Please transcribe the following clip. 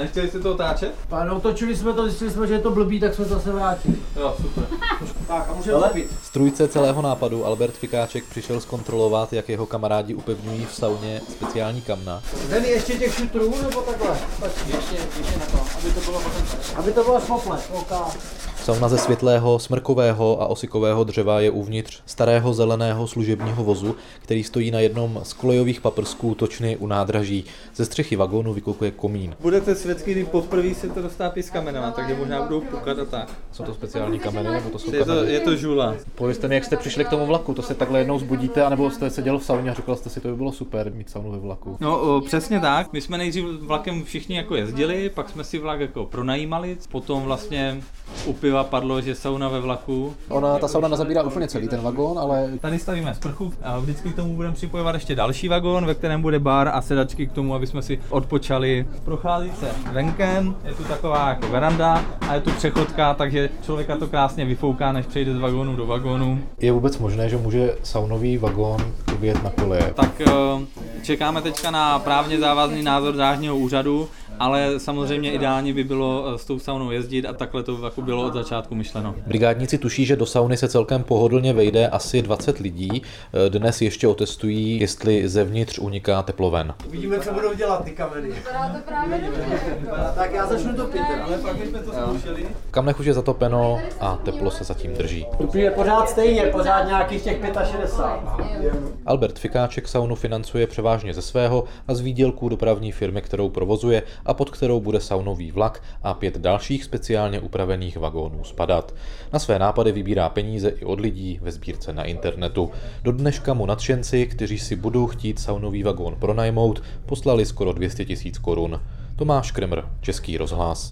nechtěli jste to otáčet? No točili jsme to, zjistili jsme, že je to blbý, tak jsme zase vrátili. Jo, super. Tak a můžeme kopit. Strůjce celého nápadu Albert Fikáček přišel zkontrolovat, jak jeho kamarádi upevňují v sauně speciální kamna. Ven ještě těch šutrů, nebo takhle? Ještě na to, aby to bylo potom. Aby to bylo šmople, OK. Sauna ze světlého, smrkového a osikového dřeva je uvnitř starého zeleného služebního vozu, který stojí na jednom z kolejových paprsků točny u nádraží. Ze střechy vagónu vykukuje komín. Budete svědky, kdy poprvé se to dostápí s kamenama, takže možná budou pukat a tak. Jsou to speciální kameny, nebo to jsou Je to žula. Povězte mi, jak jste přišli k tomu vlaku, to se takhle jednou zbudíte, anebo jste seděl v sauně a říkal jste si, to by bylo super mít saunu ve vlaku. No přesně tak, my jsme nejdřív vlakem všichni jako jezdili, pak jsme si vlak jako pronajímali, potom vlastně u piva padlo, že sauna ve vlaku. Ta sauna nezabírá úplně celý ten vagón, ale Tady stavíme sprchu a vždycky k tomu budeme připojovat ještě další vagón, ve kterém bude bar a sedačky k tomu, aby jsme si odpočali. Prochází se venkem, je tu taková jako veranda a je tu přechodka, takže člověka to krásně vyfouká, než přejde z vagónu do vagónu. je vůbec možné, že může saunový vagón vyjet na koleje? Tak čekáme teďka na právně závazný názor drážního úřadu, ale samozřejmě ideálně by bylo s tou saunou jezdit a takhle to jako bylo od začátku myšleno. Brigádníci tuší, že do sauny se celkem pohodlně vejde asi 20 lidí. Dnes ještě otestují, jestli zevnitř uniká teplo ven. Uvidíme, co budou dělat ty kameny. Vypadá to právě dobře. Tak já začnu topit. Ale pak my jsme to zkoušeli. V kamnech už je zatopeno a teplo se zatím drží. Tupí je pořád stejně, pořád nějakých těch 65. Albert Fikáček saunu financuje převážně ze svého a z výdělků dopravní firmy, kterou provozuje a pod kterou bude saunový vlak a 5 dalších speciálně upravených vagónů spadat. Na své nápady vybírá peníze i od lidí ve sbírce na internetu. Do dneška mu nadšenci, kteří si budou chtít saunový vagón pronajmout, poslali skoro 200 000 korun. Tomáš Kremr, Český rozhlas.